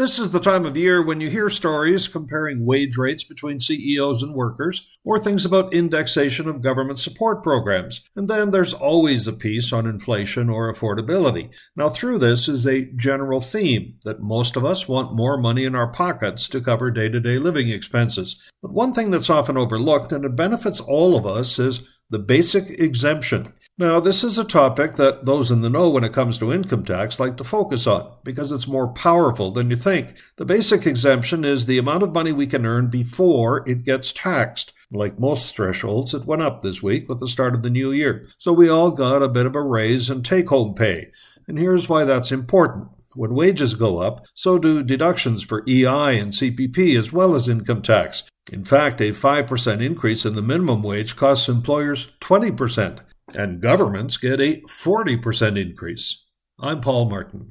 This is the time of year when you hear stories comparing wage rates between CEOs and workers, or things about indexation of government support programs. And then there's always a piece on inflation or affordability. Now, through this is a general theme that most of us want more money in our pockets to cover day-to-day living expenses. But one thing that's often overlooked, and it benefits all of us, is the basic exemption. Now, this is a topic that those in the know when it comes to income tax like to focus on because it's more powerful than you think. The basic exemption is the amount of money we can earn before it gets taxed. Like most thresholds, it went up this week with the start of the new year. So we all got a bit of a raise in take-home pay. And here's why that's important. When wages go up, so do deductions for EI and CPP as well as income tax. In fact, a 5% increase in the minimum wage costs employers 20%, and governments get a 40% increase. I'm Paul Martin.